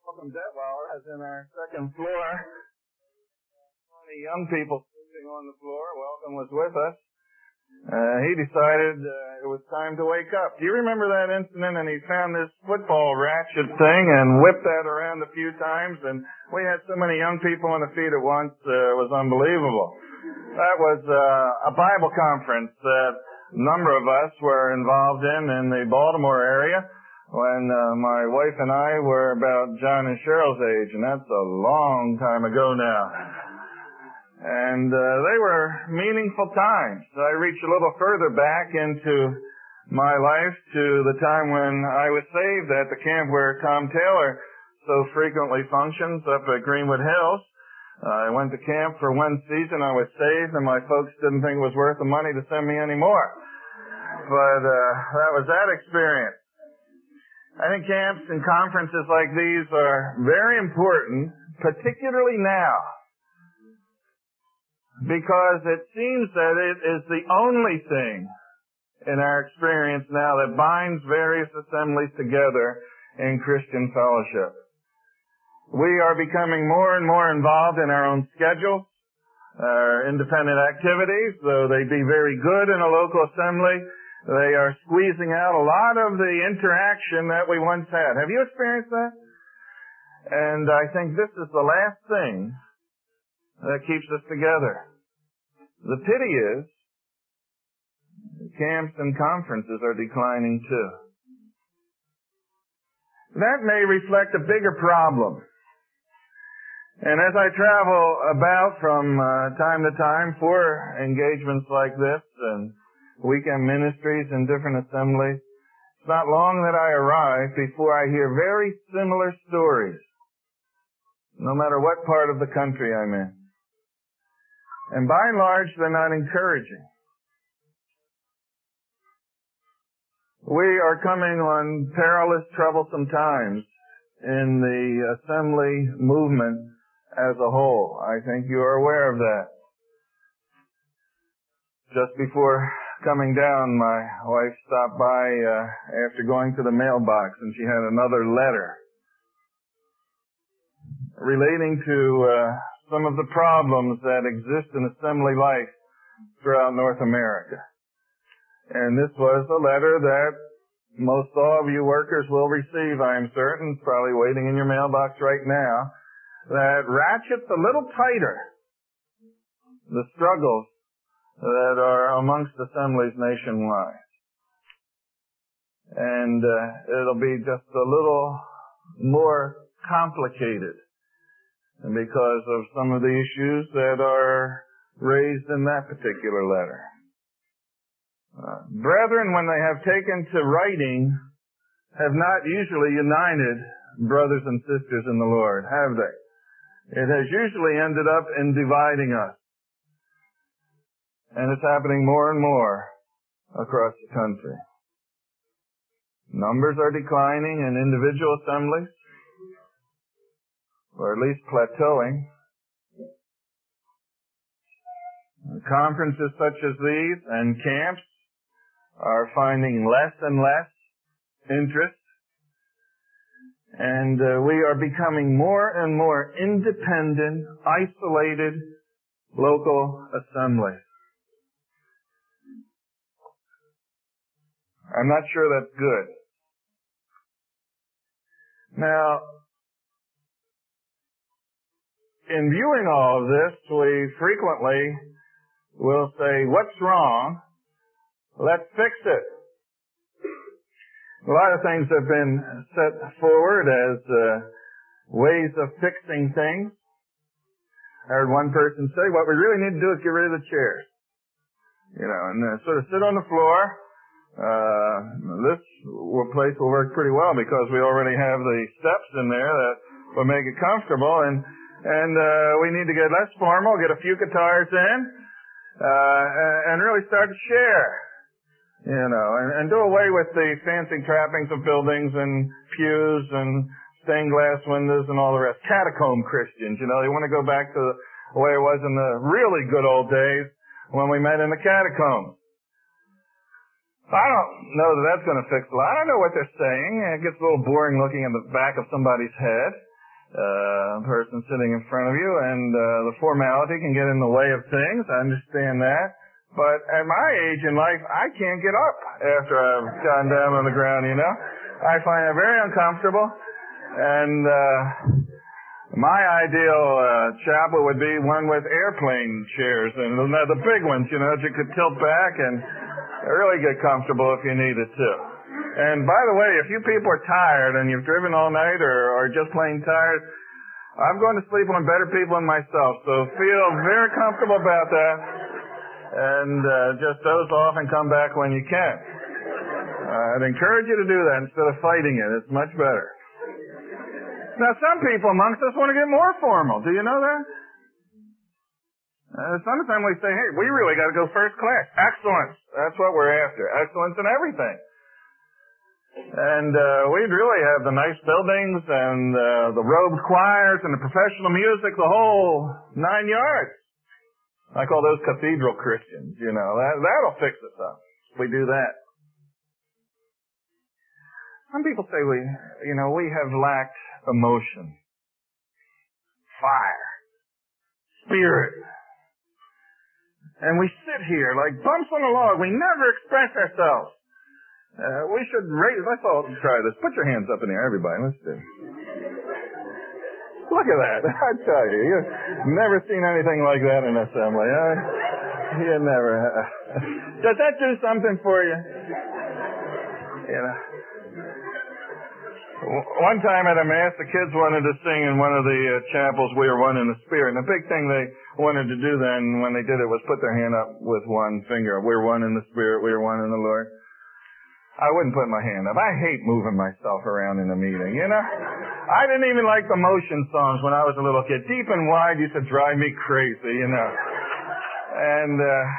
Welcome Detweiler is in our second floor. 20 young people sitting on the floor. Welcome was with us. He decided it was time to wake up. Do you remember that incident? And he found this football ratchet thing and whipped that around a few times. And we had so many young people on the feet at once, it was unbelievable. That was a Bible conference that a number of us were involved in the Baltimore area when my wife and I were about John and Cheryl's age, and that's a long time ago now. And they were meaningful times. I reached a little further back into my life to the time when I was saved at the camp where Tom Taylor so frequently functions up at Greenwood Hills. I went to camp for one season. I was saved, and my folks didn't think it was worth the money to send me anymore. But that was that experience. I think camps and conferences like these are very important, particularly now, because it seems that it is the only thing in our experience now that binds various assemblies together in Christian fellowship. We are becoming more and more involved in our own schedules, our independent activities, though they be very good in a local assembly. They are squeezing out a lot of the interaction that we once had. Have you experienced that? And I think this is the last thing that keeps us together. The pity is, camps and conferences are declining too. That may reflect a bigger problem. And as I travel about from time to time for engagements like this and weekend ministries in different assemblies, it's not long that I arrive before I hear very similar stories, no matter what part of the country I'm in. And by and large, they're not encouraging. We are coming on perilous, troublesome times in the assembly movement as a whole. I think you are aware of that. Just before coming down, my wife stopped by after going to the mailbox, and she had another letter relating to some of the problems that exist in assembly life throughout North America. And this was a letter that most all of you workers will receive, I am certain. It's probably waiting in your mailbox right now, that ratchets a little tighter the struggles that are amongst assemblies nationwide. And it'll be just a little more complicated because of some of the issues that are raised in that particular letter. Brethren, when they have taken to writing, have not usually united brothers and sisters in the Lord, have they? It has usually ended up in dividing us. And it's happening more and more across the country. Numbers are declining in individual assemblies, or at least plateauing. Conferences such as these and camps are finding less and less interest. And we are becoming more and more independent, isolated local assemblies. I'm not sure that's good. Now, in viewing all of this, we frequently will say, what's wrong? Let's fix it. A lot of things have been set forward as ways of fixing things. I heard one person say, what we really need to do is get rid of the chairs. And sort of sit on the floor. This place will work pretty well because we already have the steps in there that will make it comfortable, and we need to get less formal, get a few guitars in, and really start to share, and do away with the fancy trappings of buildings and pews and stained glass windows and all the rest. Catacomb Christians, they want to go back to the way it was in the really good old days when we met in the catacombs. I don't know that that's going to fix a lot. I don't know what they're saying. It gets a little boring looking at the back of somebody's head. person sitting in front of you, and the formality can get in the way of things. I understand that. But at my age in life, I can't get up after I've gone down on the ground, you know. I find it very uncomfortable. And my ideal chapel would be one with airplane chairs, and the big ones, you know, that you could tilt back and really get comfortable if you needed to. And by the way, if you people are tired and you've driven all night or are just plain tired, I'm going to sleep on better people than myself. So feel very comfortable about that. And just doze off and come back when you can. I'd encourage you to do that instead of fighting it. It's much better. Now, some people amongst us want to get more formal. Do you know that? Sometimes we say, hey, we really got to go first class. Excellence. That's what we're after. Excellence in everything. And we'd really have the nice buildings and the robed choirs and the professional music, the whole 9 yards. I call those cathedral Christians, you know. That'll fix us up if we do that. Some people say we have lacked emotion, fire, spirit. And we sit here like bumps on a log. We never express ourselves. We should raise, let's all try this. Put your hands up in the air, everybody. Let's do it. Look at that. I tell you, you've never seen anything like that in assembly. You never have. Does that do something for you? You know. One time at a mass, the kids wanted to sing in one of the chapels, We Are One in the Spirit. And the big thing they wanted to do then when they did it was put their hand up with one finger. We're one in the Spirit. We are one in the Lord. I wouldn't put my hand up. I hate moving myself around in a meeting, you know. I didn't even like the motion songs when I was a little kid. Deep and Wide used to drive me crazy, you know. And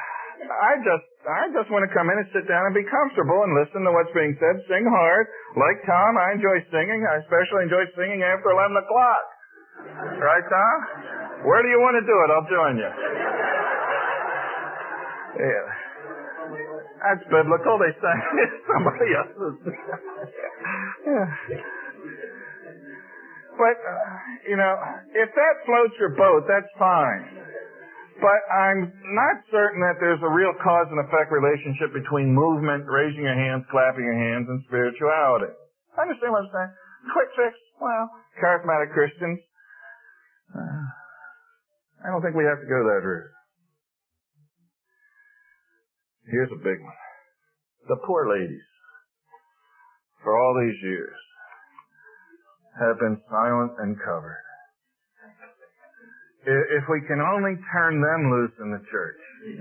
I just want to come in and sit down and be comfortable and listen to what's being said, sing hard. Like Tom, I enjoy singing. I especially enjoy singing after 11 o'clock. Right, Tom? Where do you want to do it? I'll join you. Yeah. That's biblical. They sang somebody else's. Yeah. But, you know, if that floats your boat, that's fine. But I'm not certain that there's a real cause and effect relationship between movement, raising your hands, clapping your hands, and spirituality. Understand what I'm saying? Quick fix? Well, charismatic Christians. I don't think we have to go that route. Here's a big one. The poor ladies, for all these years, have been silent and covered. If we can only turn them loose in the church,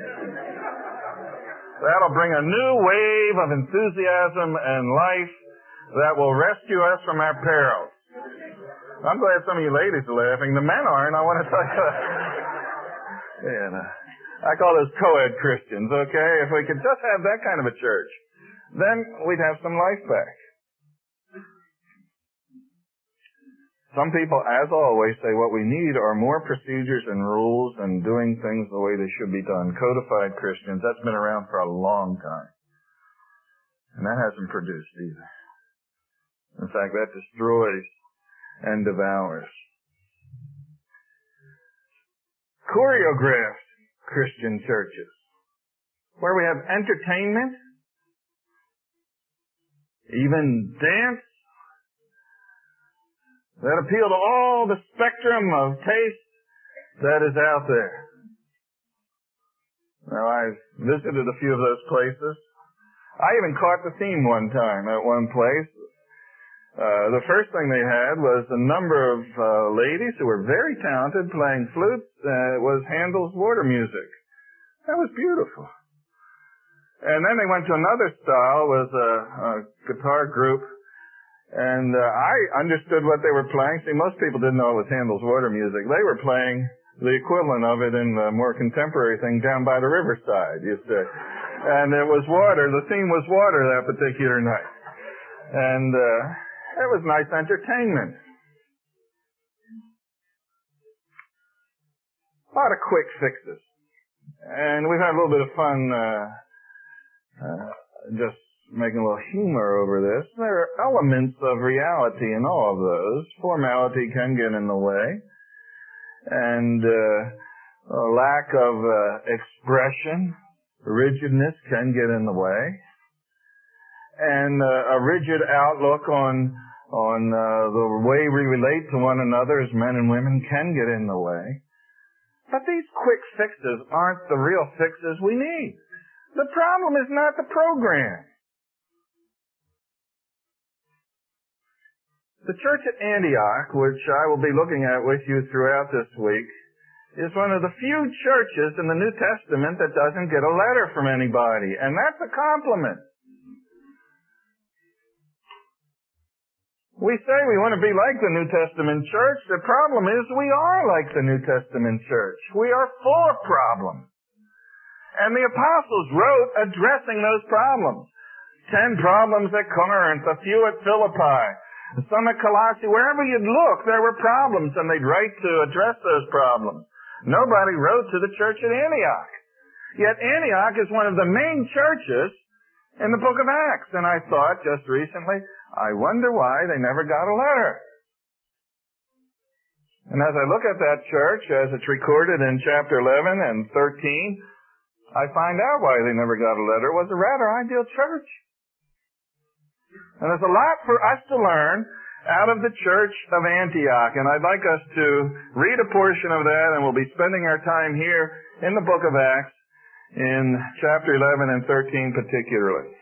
that'll bring a new wave of enthusiasm and life that will rescue us from our perils. I'm glad some of you ladies are laughing. The men aren't, I want to tell you that. Yeah, I call those co-ed Christians, okay? If we could just have that kind of a church, then we'd have some life back. Some people, as always, say what we need are more procedures and rules and doing things the way they should be done. Codified Christians, that's been around for a long time. And that hasn't produced either. In fact, that destroys and devours. Choreographed Christian churches, where we have entertainment, even dance, that appeal to all the spectrum of taste that is out there. Now, I've visited a few of those places. I even caught the theme one time at one place. The first thing they had was a number of ladies who were very talented playing flutes. It was Handel's Water Music. That was beautiful. And then they went to another style, was a guitar group. And I understood what they were playing. See, most people didn't know it was Handel's Water Music. They were playing the equivalent of it in the more contemporary thing down by the riverside, you see. And it was water. The theme was water that particular night. And it was nice entertainment. A lot of quick fixes. And we've had a little bit of fun just making a little humor over this. There are elements of reality in all of those. Formality can get in the way. And a lack of expression, rigidness can get in the way. And a rigid outlook on the way we relate to one another as men and women can get in the way. But these quick fixes aren't the real fixes we need. The problem is not the program. The church at Antioch, which I will be looking at with you throughout this week, is one of the few churches in the New Testament that doesn't get a letter from anybody. And that's a compliment. We say we want to be like the New Testament church. The problem is we are like the New Testament church. We are full of problems. And the apostles wrote addressing those problems. 10 problems at Corinth, a few at Philippi, some at Colossae. Wherever you'd look, there were problems, and they'd write to address those problems. Nobody wrote to the church at Antioch. Yet Antioch is one of the main churches in the book of Acts. And I thought just recently, I wonder why they never got a letter. And as I look at that church, as it's recorded in chapter 11 and 13, I find out why they never got a letter. It was a rather ideal church. And there's a lot for us to learn out of the church of Antioch. And I'd like us to read a portion of that, and we'll be spending our time here in the book of Acts in chapter 11 and 13 particularly.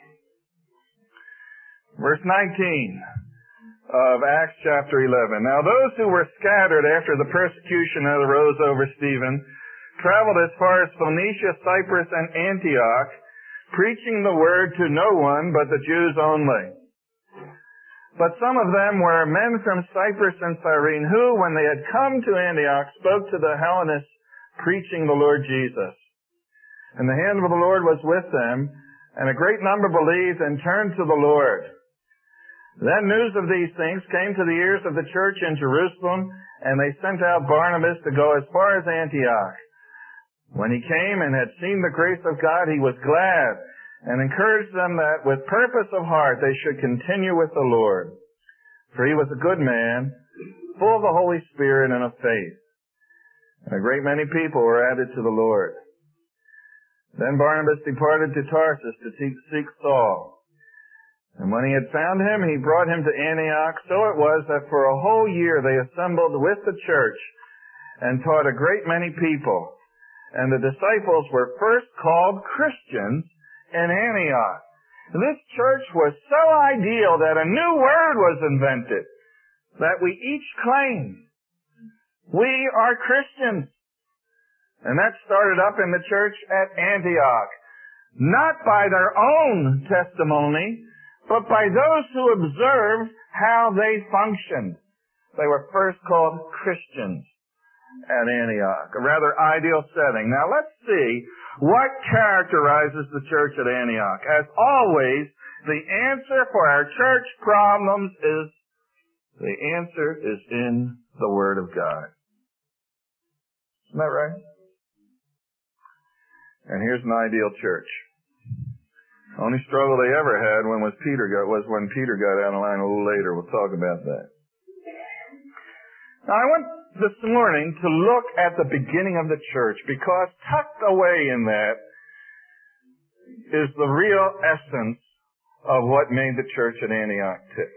Verse 19 of Acts chapter 11. Now those who were scattered after the persecution that arose over Stephen traveled as far as Phoenicia, Cyprus, and Antioch, preaching the word to no one but the Jews only. But some of them were men from Cyprus and Cyrene, who, when they had come to Antioch, spoke to the Hellenists, preaching the Lord Jesus. And the hand of the Lord was with them, and a great number believed and turned to the Lord. Then news of these things came to the ears of the church in Jerusalem, and they sent out Barnabas to go as far as Antioch. When he came and had seen the grace of God, he was glad, and encouraged them that with purpose of heart they should continue with the Lord. For he was a good man, full of the Holy Spirit and of faith. And a great many people were added to the Lord. Then Barnabas departed to Tarsus to seek Saul. And when he had found him, he brought him to Antioch. So it was that for a whole year they assembled with the church and taught a great many people. And the disciples were first called Christians in Antioch. This church was so ideal that a new word was invented that we each claim we are Christians. And that started up in the church at Antioch. Not by their own testimony, but by those who observed how they functioned. They were first called Christians at Antioch, a rather ideal setting. Now let's see what characterizes the church at Antioch. As always, the answer for our church problems is in the Word of God. Isn't that right? And here's an ideal church. The only struggle they ever had was when Peter got out of line a little later. We'll talk about that. Now I want this morning to look at the beginning of the church, because tucked away in that is the real essence of what made the church at Antioch tick.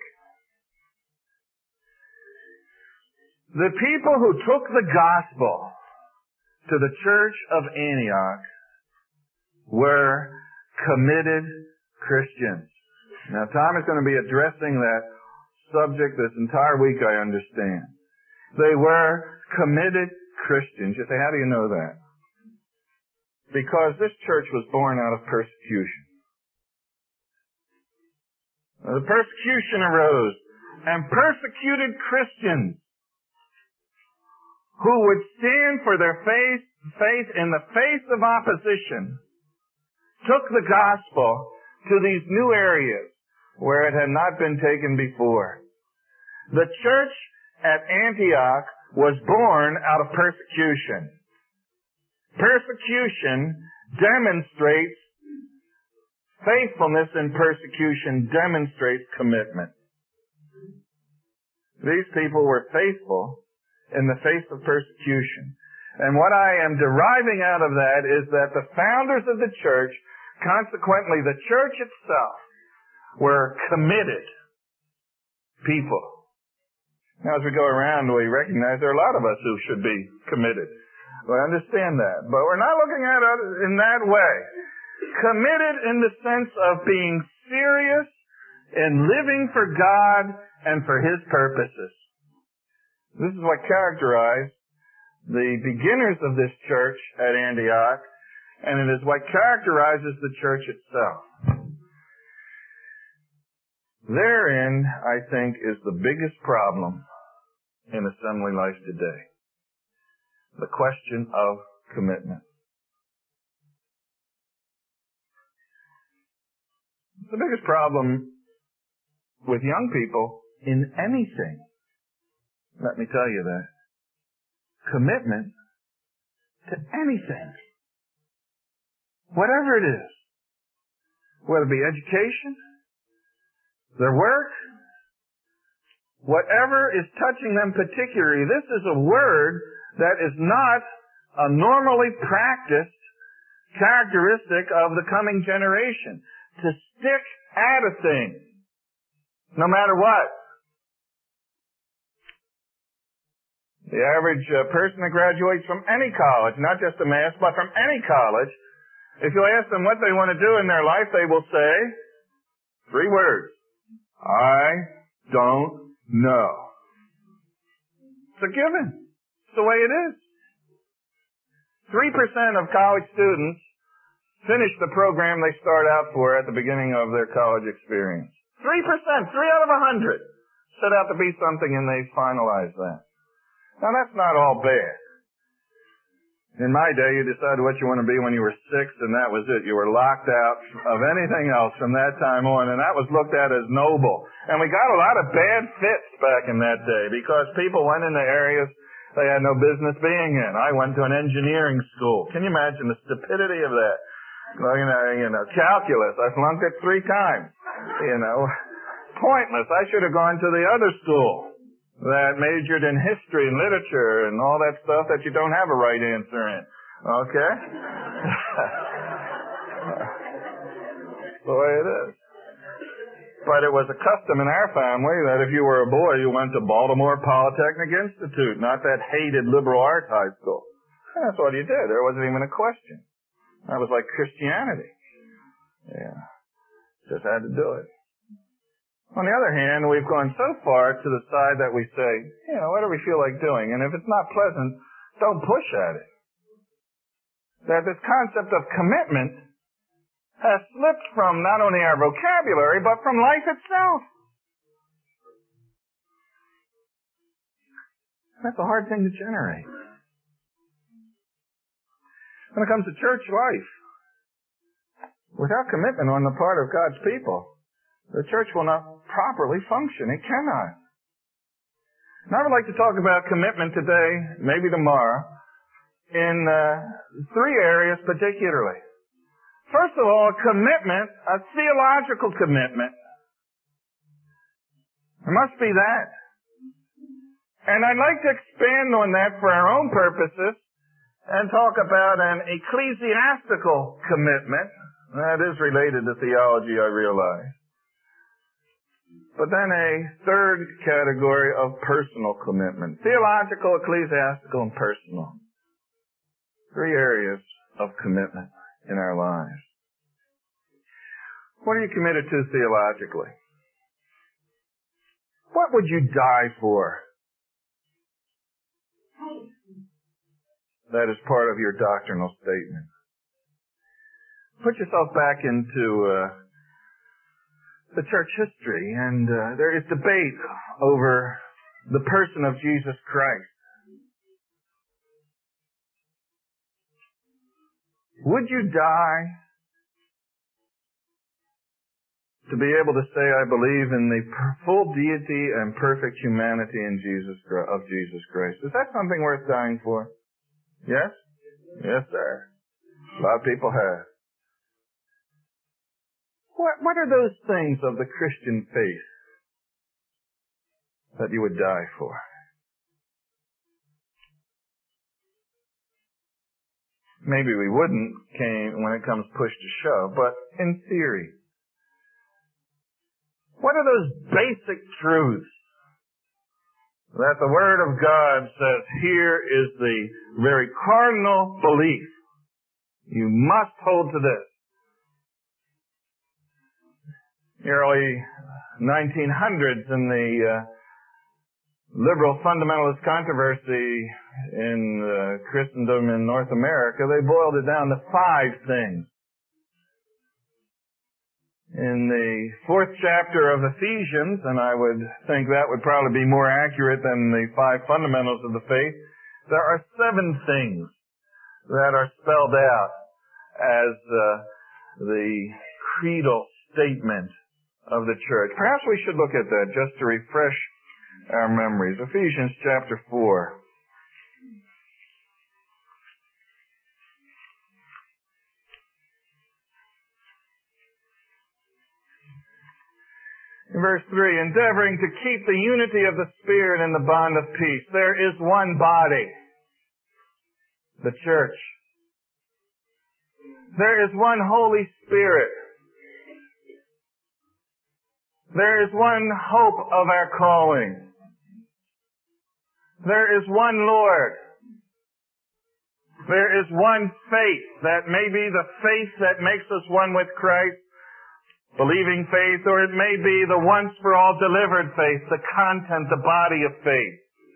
The people who took the gospel to the church of Antioch were committed Christians. Now, Tom is going to be addressing that subject this entire week, I understand. They were committed Christians. You say, how do you know that? Because this church was born out of persecution. The persecution arose, and persecuted Christians who would stand for their faith in the face of opposition took the gospel to these new areas where it had not been taken before. The church at Antioch was born out of persecution. Persecution demonstrates Faithfulness in persecution demonstrates commitment. These people were faithful in the face of persecution. And what I am deriving out of that is that the founders of the church, consequently the church itself, were committed people. Now as we go around, we recognize there are a lot of us who should be committed. We understand that. But we're not looking at it in that way. Committed in the sense of being serious in living for God and for His purposes. This is what characterized the beginners of this church at Antioch, and it is what characterizes the church itself. Therein, I think, is the biggest problem in assembly life today. The question of commitment. The biggest problem with young people in anything, let me tell you that. Commitment to anything. Whatever it is. Whether it be education, their work, whatever is touching them particularly. This is a word that is not a normally practiced characteristic of the coming generation. To stick at a thing, no matter what. The average person that graduates from any college, not just a Mass, but from any college, if you ask them what they want to do in their life, they will say 3 words. I don't know. It's a given. It's the way it is. 3% of college students finish the program they start out for at the beginning of their college experience. 3%, 3 out of 100 set out to be something and they finalize that. Now that's not all bad. In my day, you decided what you want to be when you were 6 and that was it. You were locked out of anything else from that time on, and that was looked at as noble. And we got a lot of bad fits back in that day because people went into areas they had no business being in. I went to an engineering school. Can you imagine the stupidity of that? Well, calculus. I flunked it 3 times. Pointless. I should have gone to the other school that majored in history and literature and all that stuff that you don't have a right answer in. Okay? The way it is. But it was a custom in our family that if you were a boy, you went to Baltimore Polytechnic Institute, not that hated liberal arts high school. And that's what you did. There wasn't even a question. That was like Christianity. Yeah. Just had to do it. On the other hand, we've gone so far to the side that we say, what do we feel like doing? And if it's not pleasant, don't push at it. That this concept of commitment has slipped from not only our vocabulary, but from life itself. That's a hard thing to generate. When it comes to church life, without commitment on the part of God's people, the church will not properly function. It cannot. And I would like to talk about commitment today, maybe tomorrow, in 3 areas particularly. First of all, commitment, a theological commitment. There must be that. And I'd like to expand on that for our own purposes and talk about an ecclesiastical commitment. That is related to theology, I realize. But then a third category of personal commitment. Theological, ecclesiastical, and personal. 3 areas of commitment in our lives. What are you committed to theologically? What would you die for? That is part of your doctrinal statement. Put yourself back into the church history, and there is debate over the person of Jesus Christ. Would you die to be able to say, I believe in the full deity and perfect humanity of Jesus Christ? Is that something worth dying for? Yes? Yes, sir. A lot of people have. What are those things of the Christian faith that you would die for? Maybe we wouldn't when it comes push to shove, but in theory. What are those basic truths that the Word of God says here is the very cardinal belief? You must hold to this. The early 1900s, in the liberal fundamentalist controversy in Christendom in North America, they boiled it down to 5 things. In the 4th chapter of Ephesians, and I would think that would probably be more accurate than the 5 fundamentals of the faith, there are 7 things that are spelled out as the creedal statement of the church. Perhaps we should look at that just to refresh our memories. Ephesians chapter 4. In verse 3, endeavoring to keep the unity of the Spirit in the bond of peace. There is one body, the church. There is one Holy Spirit. There is one hope of our calling. There is one Lord. There is one faith that may be the faith that makes us one with Christ, believing faith, or it may be the once for all delivered faith, the content, the body of faith.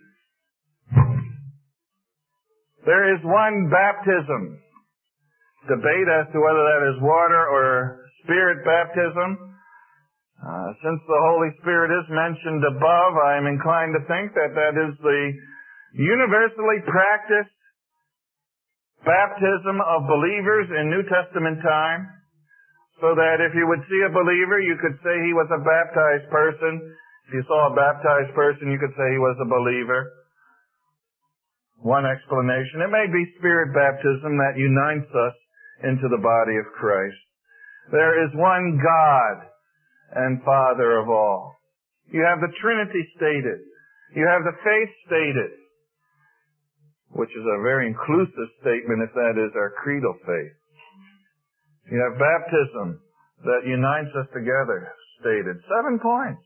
There is one baptism. Debate as to whether that is water or spirit baptism. Since the Holy Spirit is mentioned above, I am inclined to think that that is the universally practiced baptism of believers in New Testament time. So that if you would see a believer, you could say he was a baptized person. If you saw a baptized person, you could say he was a believer. One explanation. It may be spirit baptism that unites us into the body of Christ. There is one God and Father of all. You have the Trinity stated. You have the faith stated, which is a very inclusive statement if that is our creedal faith. You have baptism that unites us together, stated. 7 points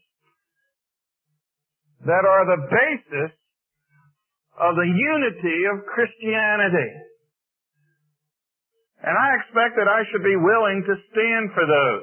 that are the basis of the unity of Christianity. And I expect that I should be willing to stand for those.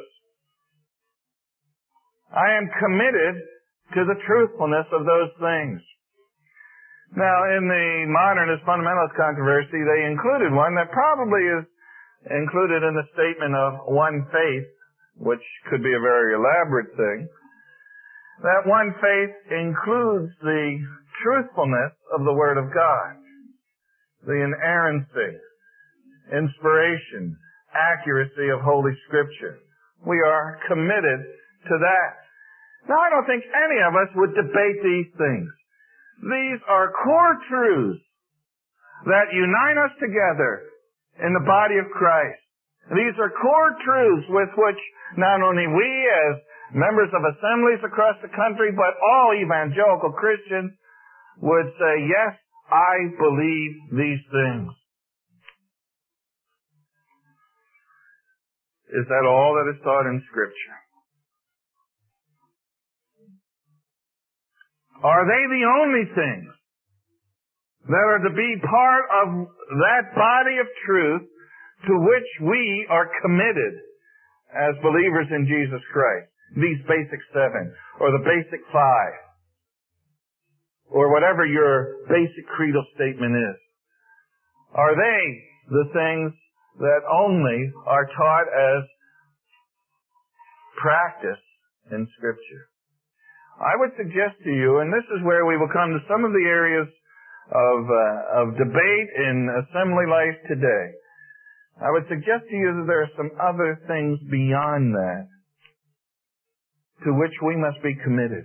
I am committed to the truthfulness of those things. Now, in the modernist fundamentalist controversy, they included one that probably is included in the statement of one faith, which could be a very elaborate thing. That one faith includes the truthfulness of the Word of God, the inerrancy, inspiration, accuracy of Holy Scripture. We are committed to that. Now, I don't think any of us would debate these things. These are core truths that unite us together in the body of Christ. These are core truths with which not only we as members of assemblies across the country, but all evangelical Christians would say, yes, I believe these things. Is that all that is taught in Scripture? Are they the only things that are to be part of that body of truth to which we are committed as believers in Jesus Christ? These basic 7, or the basic 5, or whatever your basic creedal statement is. Are they the things that only are taught as practice in Scripture? I would suggest to you, and this is where we will come to some of the areas of debate in assembly life today. I would suggest to you that there are some other things beyond that to which we must be committed.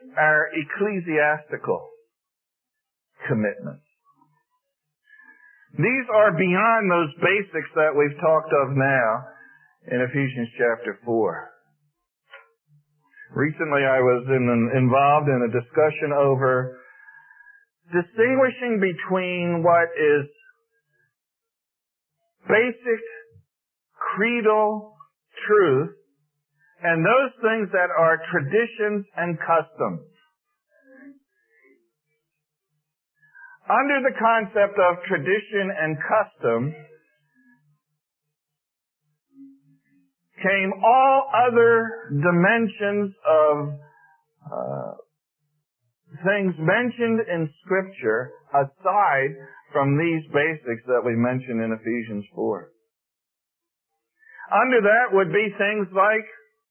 Our ecclesiastical commitments. These are beyond those basics that we've talked of now in Ephesians chapter 4. Recently I was involved in a discussion over distinguishing between what is basic creedal truth and those things that are traditions and customs. Under the concept of tradition and custom came all other dimensions of things mentioned in Scripture aside from these basics that we mentioned in Ephesians 4. Under that would be things like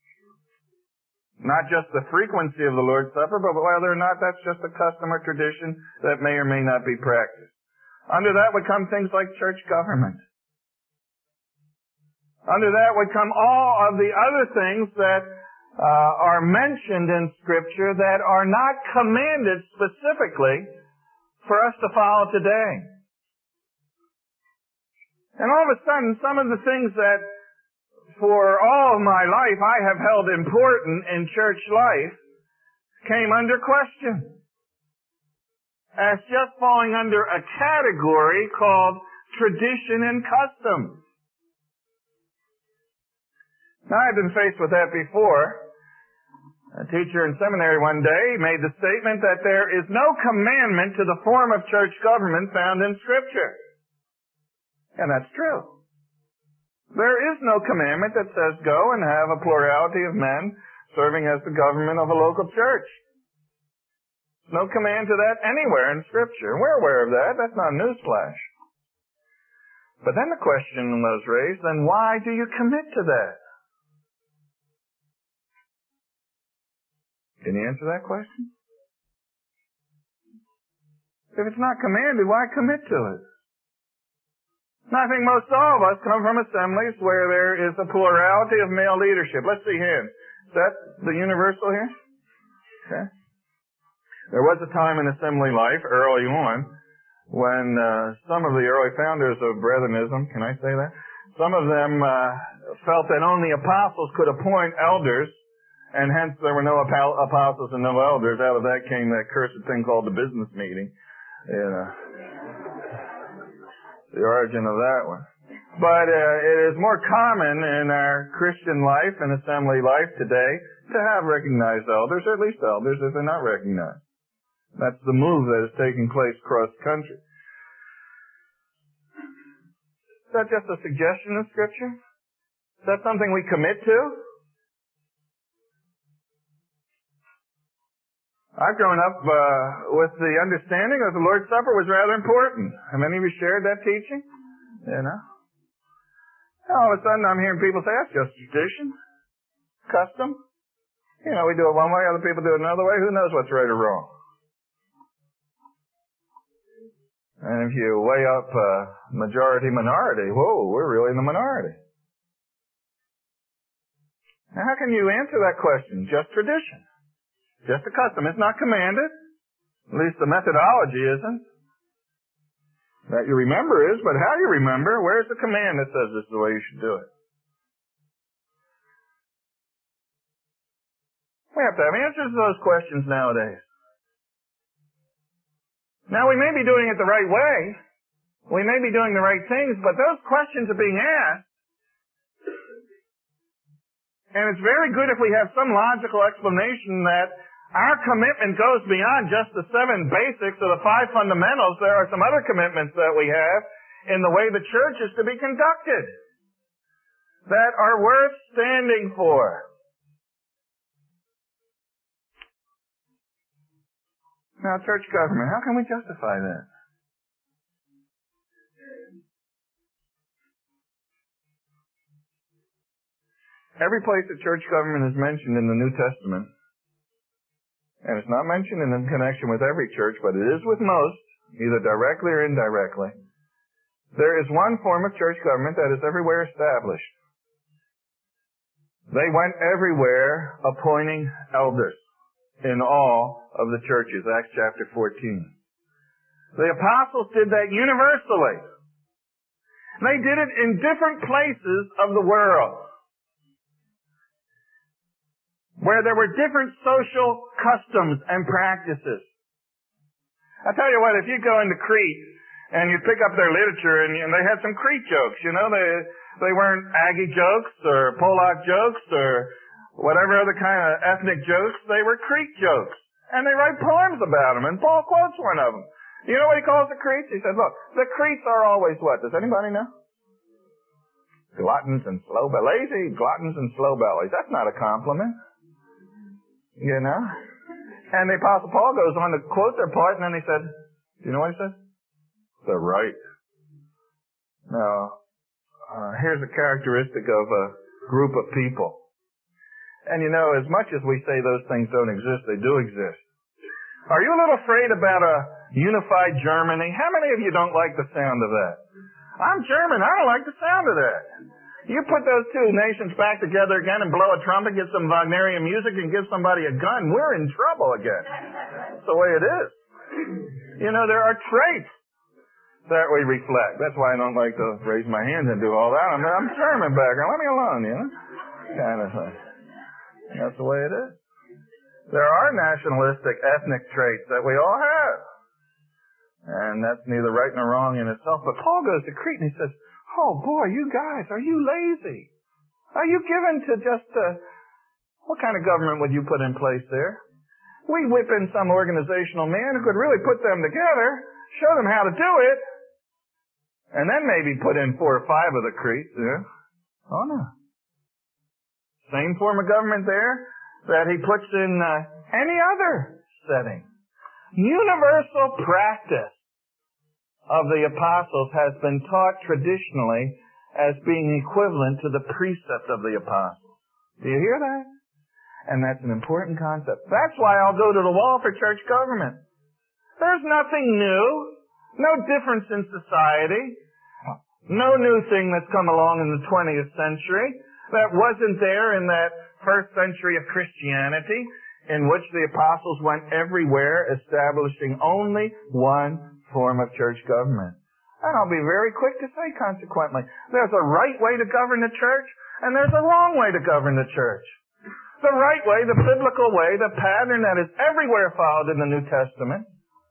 not just the frequency of the Lord's Supper, but whether or not that's just a custom or tradition that may or may not be practiced. Under that would come things like church government. Under that would come all of the other things that are mentioned in Scripture that are not commanded specifically for us to follow today. And all of a sudden, some of the things that for all of my life I have held important in church life came under question as just falling under a category called tradition and custom. Now, I've been faced with that before. A teacher in seminary one day made the statement that there is no commandment to the form of church government found in Scripture. And that's true. There is no commandment that says go and have a plurality of men serving as the government of a local church. There's no command to that anywhere in Scripture. We're aware of that. That's not a newsflash. But then the question was raised, then why do you commit to that? Can you answer that question? If it's not commanded, why commit to it? And I think most all of us come from assemblies where there is a plurality of male leadership. Let's see hands. Is that the universal here? Okay. There was a time in assembly life early on when some of the early founders of Brethrenism, can I say that? Some of them felt that only apostles could appoint elders, and hence there were no apostles and no elders. Out of that came that cursed thing called the business meeting. The origin of that one. But it is more common in our Christian life and assembly life today to have recognized elders, or at least elders if they're not recognized. That's the move that is taking place across the country. Is that just a suggestion of Scripture? Is that something we commit to? I've grown up with the understanding that the Lord's Supper was rather important. Have many of you shared that teaching? You know? All of a sudden I'm hearing people say, that's just tradition, custom. You know, we do it one way, other people do it another way. Who knows what's right or wrong? And if you weigh up majority-minority, whoa, we're really in the minority. Now, how can you answer that question? Just tradition. Just a custom. It's not commanded. At least the methodology isn't. That you remember is, but how you remember, where's the command that says this is the way you should do it? We have to have answers to those questions nowadays. Now, we may be doing it the right way. We may be doing the right things, but those questions are being asked. And it's very good if we have some logical explanation that our commitment goes beyond just the 7 basics or the 5 fundamentals. There are some other commitments that we have in the way the church is to be conducted that are worth standing for. Now, church government, how can we justify that? Every place that church government is mentioned in the New Testament, and it's not mentioned in connection with every church, but it is with most, either directly or indirectly, there is one form of church government that is everywhere established. They went everywhere appointing elders in all of the churches, Acts chapter 14. The apostles did that universally. They did it in different places of the world, where there were different social customs and practices. I tell you what, if you go into Crete and you pick up their literature and they had some Crete jokes, they weren't Aggie jokes or Polak jokes or whatever other kind of ethnic jokes. They were Crete jokes. And they write poems about them, and Paul quotes one of them. You know what he calls the Cretes? He said, look, the Cretes are always what? Does anybody know? Gluttons and slow bellies. Lazy gluttons and slow bellies. That's not a compliment. And the Apostle Paul goes on to quote their part, and then he said, do you know what he said? They're right. Now, here's a characteristic of a group of people. And as much as we say those things don't exist, they do exist. Are you a little afraid about a unified Germany? How many of you don't like the sound of that? I'm German. I don't like the sound of that. You put those two nations back together again and blow a trumpet, get some Wagnerian music, and give somebody a gun, we're in trouble again. That's the way it is. There are traits that we reflect. That's why I don't like to raise my hands and do all that. I'm German background. Let me alone, kind of thing. That's the way it is. There are nationalistic, ethnic traits that we all have. And that's neither right nor wrong in itself. But Paul goes to Crete and he says, oh boy, you guys, are you lazy? Are you given to just, what kind of government would you put in place there? We whip in some organizational man who could really put them together, show them how to do it, and then maybe put in 4 or 5 of the Cretes. Yeah? Oh no. Same form of government there that he puts in any other setting. Universal practice of the apostles has been taught traditionally as being equivalent to the precept of the apostles. Do you hear that? And that's an important concept. That's why I'll go to the wall for church government. There's nothing new, no difference in society, no new thing that's come along in the 20th century that wasn't there in that first century of Christianity, in which the apostles went everywhere establishing only one form of church government. And I'll be very quick to say, consequently, there's a right way to govern the church, and there's a wrong way to govern the church. The right way, the biblical way, the pattern that is everywhere followed in the New Testament,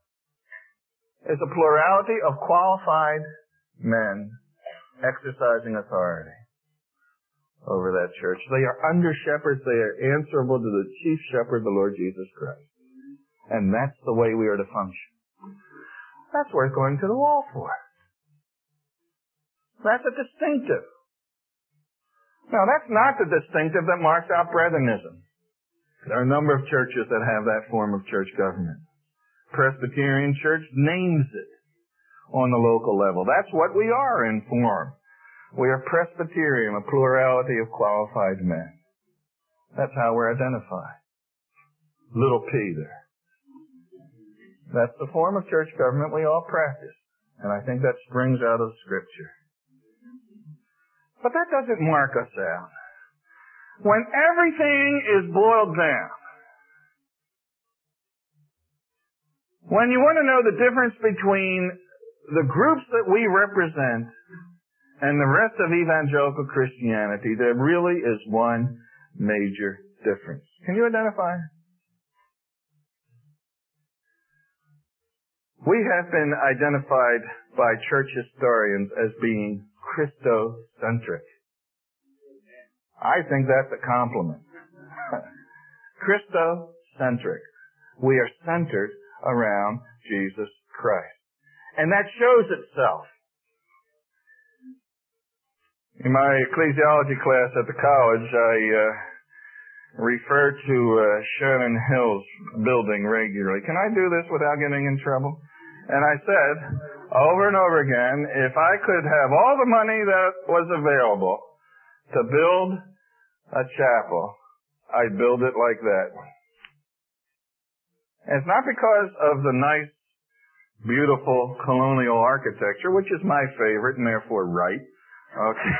is a plurality of qualified men exercising authority over that church. They are under shepherds. They are answerable to the chief shepherd, the Lord Jesus Christ. And that's the way we are to function. That's worth going to the wall for. That's a distinctive. Now, that's not the distinctive that marks out Brethrenism. There are a number of churches that have that form of church government. Presbyterian Church names it on the local level. That's what we are in form. We are Presbyterian, a plurality of qualified men. That's how we're identified. Little p there. That's the form of church government we all practice. And I think that springs out of Scripture. But that doesn't mark us out. When everything is boiled down, when you want to know the difference between the groups that we represent and the rest of evangelical Christianity, there really is one major difference. Can you identify? We have been identified by church historians as being Christocentric. I think that's a compliment. Christocentric. We are centered around Jesus Christ. And that shows itself. In my ecclesiology class at the college, I refer to Shannon Hill's building regularly. Can I do this without getting in trouble? And I said, over and over again, if I could have all the money that was available to build a chapel, I'd build it like that. And it's not because of the nice, beautiful colonial architecture, which is my favorite and therefore right. Okay.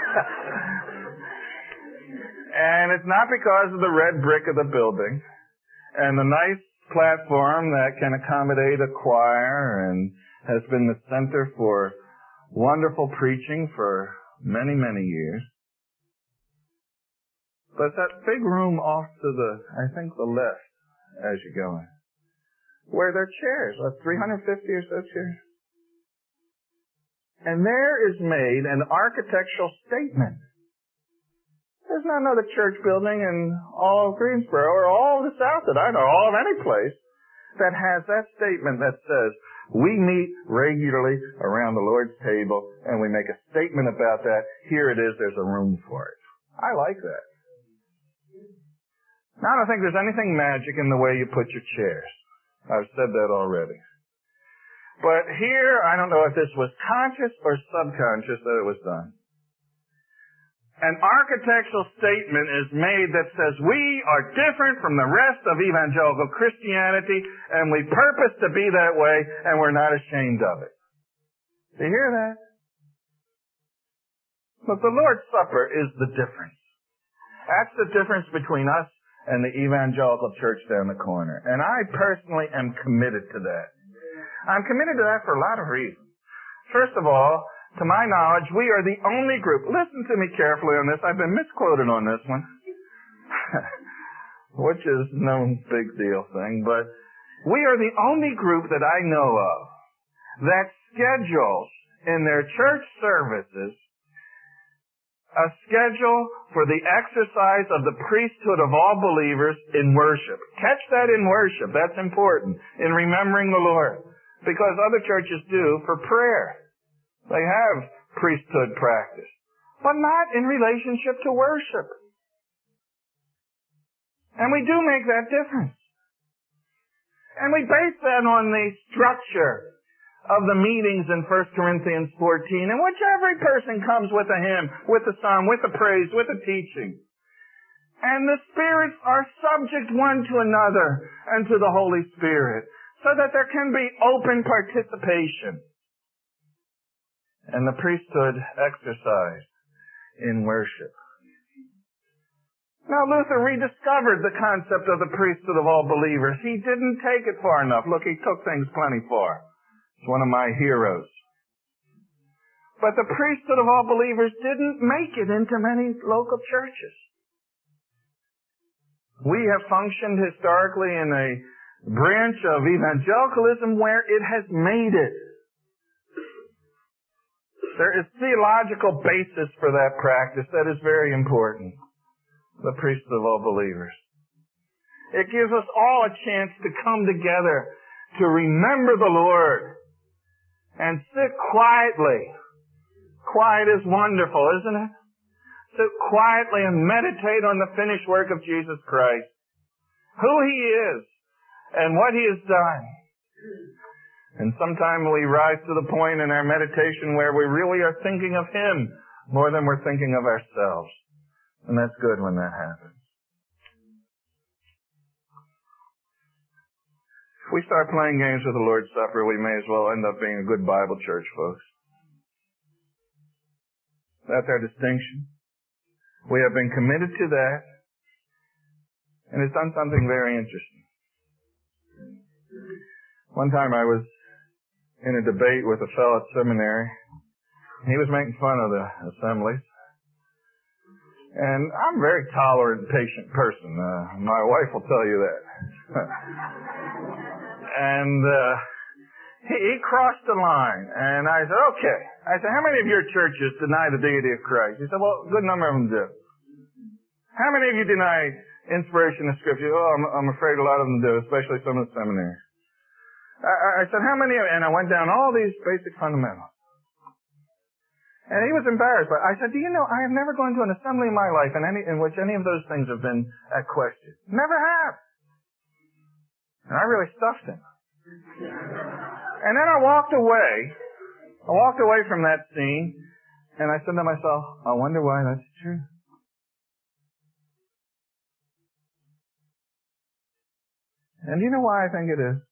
And it's not because of the red brick of the building and the nice platform that can accommodate a choir and has been the center for wonderful preaching for many, many years. But that big room off to I think the left as you go in, where there are chairs, 350 or so chairs. And there is made an architectural statement. There's not another church building in all of Greensboro or all of the South that I know, all of any place, that has that statement that says, we meet regularly around the Lord's table and we make a statement about that. Here it is, there's a room for it. I like that. Now, I don't think there's anything magic in the way you put your chairs. I've said that already. But here, I don't know if this was conscious or subconscious that it was done. An architectural statement is made that says we are different from the rest of evangelical Christianity and we purpose to be that way and we're not ashamed of it. Do you hear that? But the Lord's Supper is the difference. That's the difference between us and the evangelical church down the corner. And I personally am committed to that. I'm committed to that for a lot of reasons. First of all, to my knowledge, we are the only group. Listen to me carefully on this. I've been misquoted on this one, which is no big deal thing, but we are the only group that I know of that schedules in their church services a schedule for the exercise of the priesthood of all believers in worship. Catch that, in worship. That's important. In remembering the Lord. Because other churches do for prayer. They have priesthood practice. But not in relationship to worship. And we do make that difference. And we base that on the structure of the meetings in 1 Corinthians 14, in which every person comes with a hymn, with a psalm, with a praise, with a teaching. And the spirits are subject one to another and to the Holy Spirit, so that there can be open participation and the priesthood exercised in worship. Now, Luther rediscovered the concept of the priesthood of all believers. He didn't take it far enough. Look, he took things plenty far. He's one of my heroes. But the priesthood of all believers didn't make it into many local churches. We have functioned historically in a branch of evangelicalism where it has made it. There is theological basis for that practice that is very important. The priesthood of all believers. It gives us all a chance to come together to remember the Lord and sit quietly. Quiet is wonderful, isn't it? Sit quietly and meditate on the finished work of Jesus Christ. Who He is and what He has done. And sometimes we rise to the point in our meditation where we really are thinking of Him more than we're thinking of ourselves. And that's good when that happens. If we start playing games with the Lord's Supper, we may as well end up being a good Bible church, folks. That's our distinction. We have been committed to that, and it's done something very interesting. One time I was in a debate with a fellow at seminary. He was making fun of the assemblies. And I'm a very tolerant, patient person. My wife will tell you that. And he crossed the line. And I said, okay. I said, how many of your churches deny the deity of Christ? He said, well, a good number of them do. How many of you deny inspiration of Scripture? Oh, I'm afraid a lot of them do, especially some of the seminaries. I said, how many? And I went down all these basic fundamentals. And he was embarrassed. But I said, do you know, I have never gone to an assembly in my life in which any of those things have been at question. Never have. And I really stuffed him. And then I walked away. I walked away from that scene, and I said to myself, I wonder why that's true. And you know why I think it is?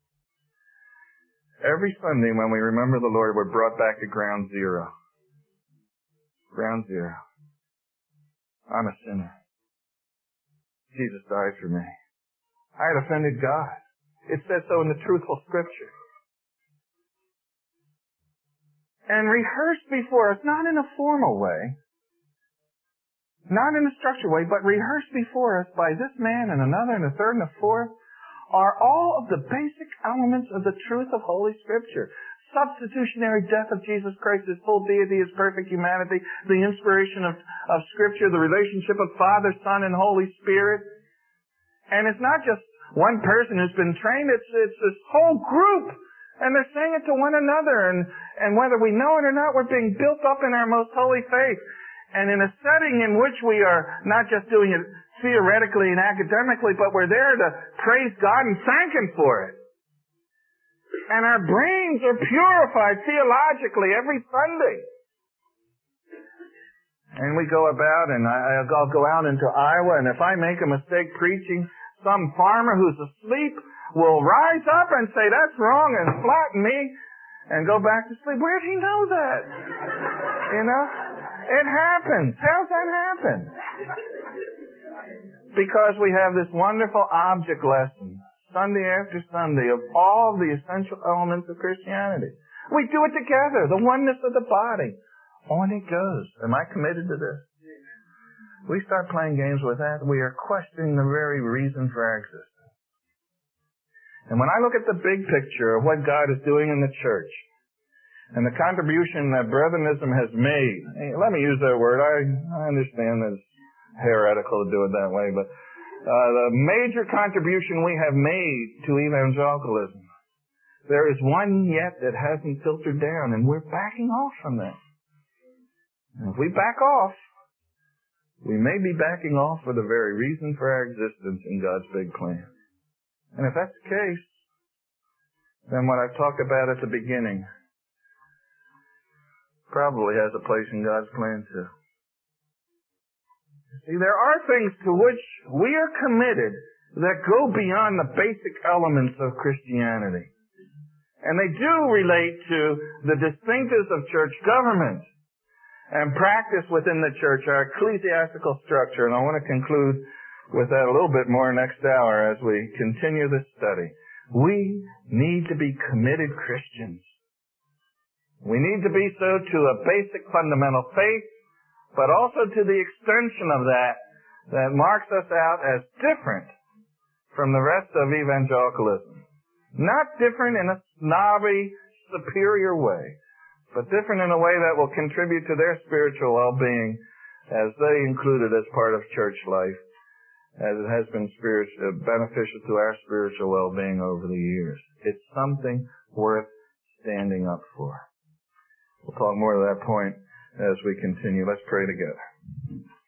Every Sunday when we remember the Lord, we're brought back to ground zero. Ground zero. I'm a sinner. Jesus died for me. I had offended God. It says so in the truthful Scripture. and rehearsed before us, not in a formal way, not in a structured way, but rehearsed before us by this man and another and a third and a fourth, are all of the basic elements of the truth of Holy Scripture. Substitutionary death of Jesus Christ, His full deity, His perfect humanity, the inspiration of Scripture, the relationship of Father, Son, and Holy Spirit. And it's not just one person who's been trained, it's this whole group. And they're saying it to one another. And whether we know it or not, we're being built up in our most holy faith. And in a setting in which we are not just doing it theoretically and academically, but we're there to praise God and thank Him for it. And our brains are purified theologically every Sunday. And we go about, and I'll go out into Iowa, and if I make a mistake preaching, some farmer who's asleep will rise up and say, "That's wrong," and flatten me, and go back to sleep. Where'd he know that? You know? It happens. How's that happen? Because we have this wonderful object lesson, Sunday after Sunday, of all the essential elements of Christianity. We do it together, the oneness of the body. On it goes. Am I committed to this? We start playing games with that, we are questioning the very reason for our existence. And when I look at the big picture of what God is doing in the church, and the contribution that Brotheranism has made, let me use that word, I understand that it's heretical to do it that way, but the major contribution we have made to evangelicalism, there is one yet that hasn't filtered down, and we're backing off from that. And if we back off, we may be backing off for the very reason for our existence in God's big plan. And if that's the case, then what I've talked about at the beginning probably has a place in God's plan too. See, there are things to which we are committed that go beyond the basic elements of Christianity. And they do relate to the distinctives of church government and practice within the church, our ecclesiastical structure. And I want to conclude with that a little bit more next hour as we continue this study. We need to be committed Christians. We need to be so to a basic fundamental faith, but also to the extension of that marks us out as different from the rest of evangelicalism. Not different in a snobby, superior way, but different in a way that will contribute to their spiritual well-being as they include it as part of church life, as it has been beneficial to our spiritual well-being over the years. It's something worth standing up for. We'll talk more to that point as we continue. Let's pray together.